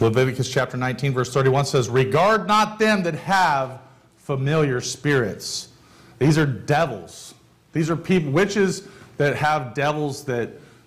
Leviticus chapter 19, verse 31 says, regard not them that have familiar spirits. These are devils. These are people, witches that have devils that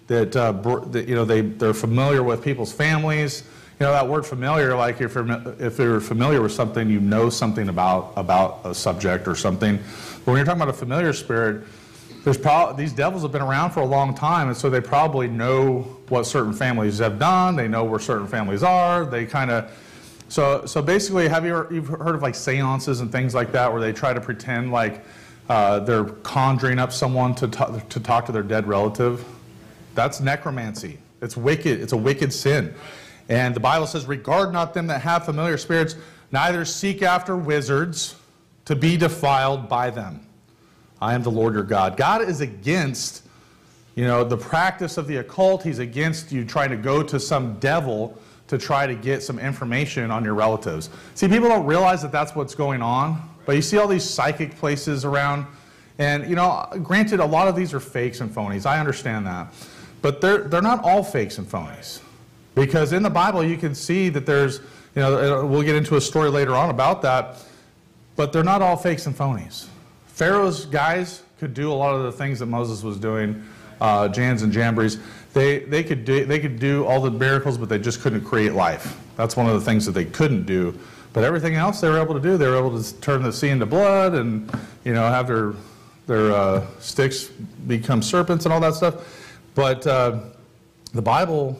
they're familiar with people's families. You know, that word familiar, like if you're familiar with something, you know something about a subject or something. But when you're talking about a familiar spirit, these devils have been around for a long time, and so they probably know what certain families have done. They know where certain families are. They kind of, so basically, you've heard of like seances and things like that, where they try to pretend like they're conjuring up someone to talk to their dead relative? That's necromancy. It's wicked. It's a wicked sin. And the Bible says, regard not them that have familiar spirits, neither seek after wizards to be defiled by them. I am the Lord your God. God is against, the practice of the occult. He's against you trying to go to some devil to try to get some information on your relatives. See, people don't realize that that's what's going on, but you see all these psychic places around, and, granted, a lot of these are fakes and phonies. I understand that. But they're not all fakes and phonies. Because in the Bible, you can see that there's, we'll get into a story later on about that, but they're not all fakes and phonies. Pharaoh's guys could do a lot of the things that Moses was doing, Jans and Jambres. They could do all the miracles, but they just couldn't create life. That's one of the things that they couldn't do. But everything else they were able to do. They were able to turn the sea into blood and, have their sticks become serpents and all that stuff. But the Bible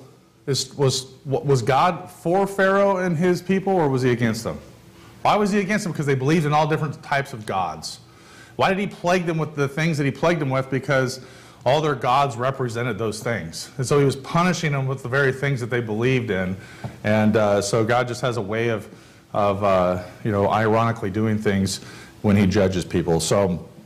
was God for Pharaoh and his people, or was he against them? Why was he against them? Because they believed in all different types of gods. Why did he plague them with the things that he plagued them with? Because all their gods represented those things. And so he was punishing them with the very things that they believed in. And so God just has a way of ironically doing things when he judges people. So